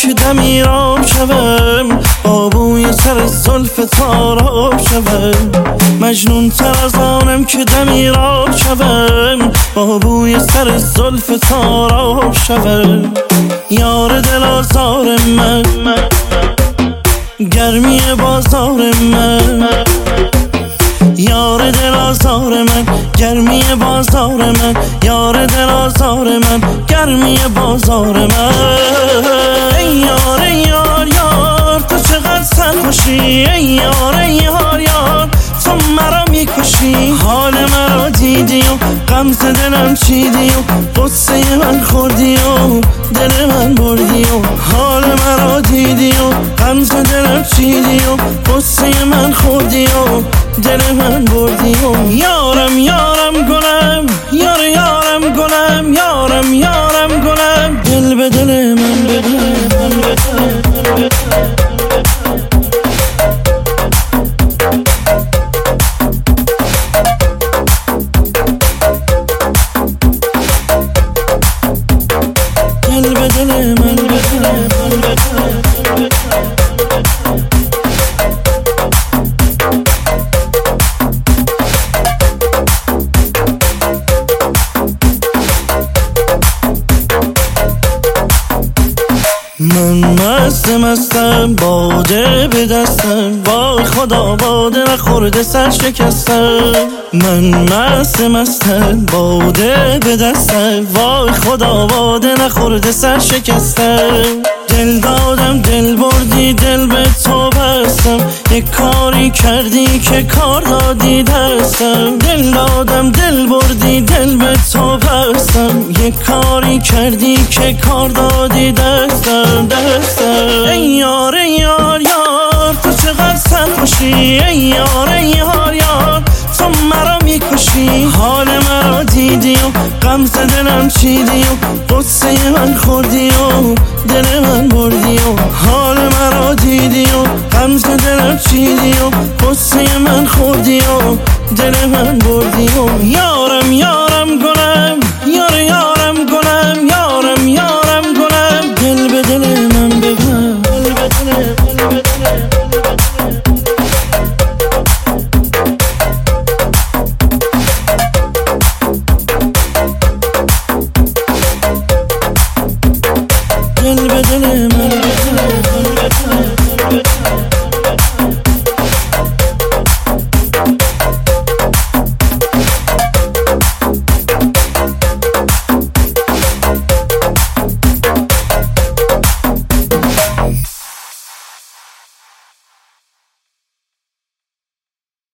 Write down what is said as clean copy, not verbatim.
که دمیراب شوم، با بوی سر زلف تاراب شوم. مجنون تر از آنم که دمیراب شوم، با بوی سر زلف تاراب شوم. یار دل آزار من، گرمی بازار من. یار دل آزار من، گرمی بازار من. یار دل آزار من، گرمی بازار من. ای یار ای یار یار، تو چقدر سرخوشی. ای یار ای یار یار، تو مرا میکشی. حال مرا دیدی و غمزه دلم چیدی و قصه من خوردی و دل من بردی و حال مرا دیدی و غمزه دلم چیدی و قصه من خوردی و دل من بردی و یارم یارم گلم، یار یارم گلم، یارم یارم گلم. دل به دل من بده، من بده. دل به دل من بده، من بده. من مستم باده به دستم، وای خدا باده نخورده سر شکستم. من مستم باده به دستم، وای خدا باده نخورده سر شکستم. دل دادم دل بردی دل به تو بستم، یک کاری کردی که کار دادی دستم. دل دادم دل بردی دل به تو بستم، یک کاری کردی که کار دادی دستم. ای یار ای یار یار، تو چقدر سرخوشی. ای یار ای یار یار، تو مرا میکشی. حال مرا دیدی و غمزه دلم چیدی و قصه من خوردی و دل من بردی و حال مرا دیدی و غمزه دلم چیدی و قصه من خوردی و دل من بردی و یارم یارم گل